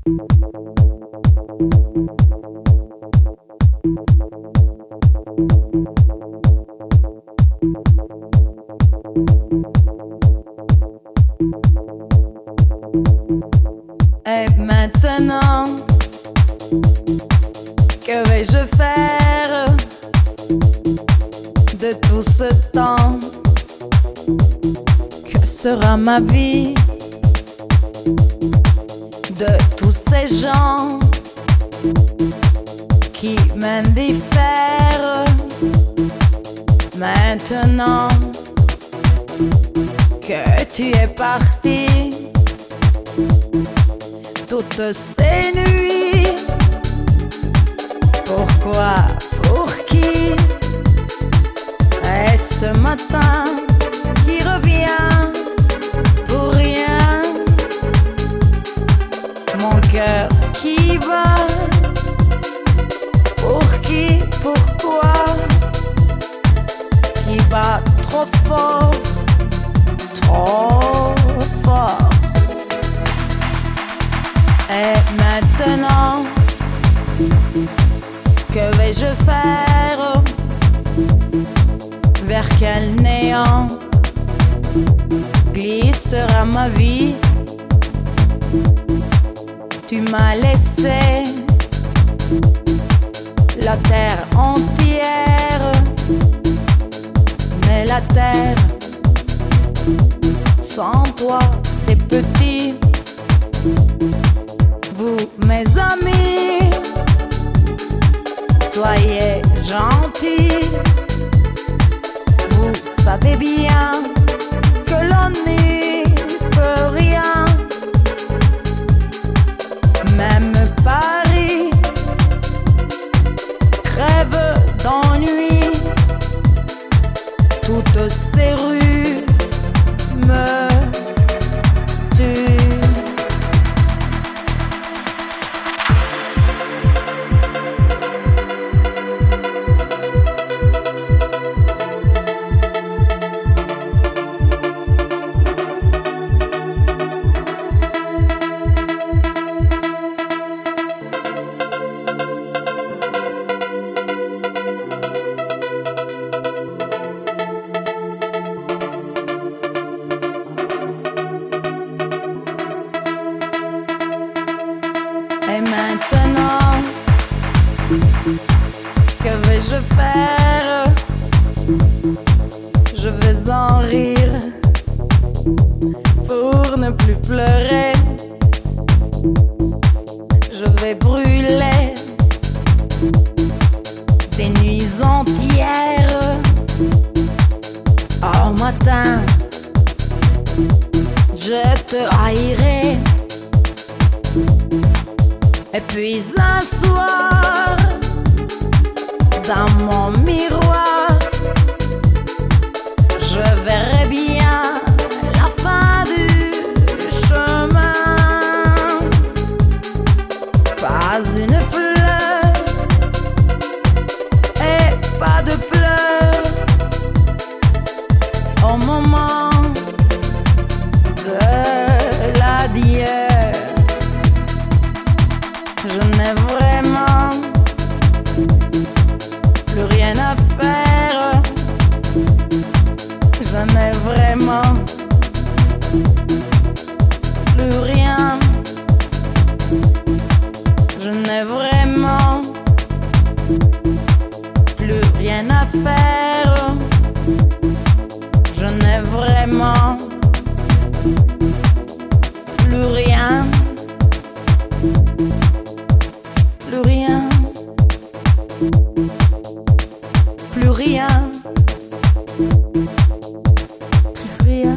Et maintenant, que vais-je faire de tout ce temps? Que sera ma vie de tous ces gens qui m'indiffèrent? Maintenant que tu es parti, toutes ces nuits, pourquoi, pour qui? Et ce matin qui revient pour rien, mon cœur qui bat, pour qui, pourquoi? Qui bat trop fort, trop fort. Et maintenant, que vais-je faire? Vers quel néant glissera ma vie? Tu m'as laissé la terre entière, mais la terre sans toi c'est petit. Vous, mes amis, soyez gentils. Vous savez bien que l'on n'y peut rien. Même Paris crève d'ennui. Toutes ces rues me tuent. Et maintenant, que vais-je faire? Je vais en rire pour ne plus pleurer. Je vais brûler des nuits entières. Au matin, je te haïrai. Et puis un soir, dans mon miroir, je verrai bien la fin du chemin. Pas une fleur et pas de pleurs au moment de l'adieu. Je n'ai vraiment plus rien à faire. Je n'ai vraiment plus rien. Je n'ai vraiment plus rien à faire. Je n'ai vraiment plus rien. Plus rien, plus rien, plus rien,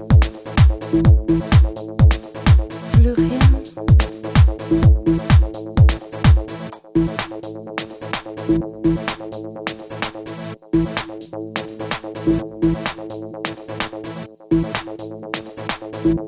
plus rien.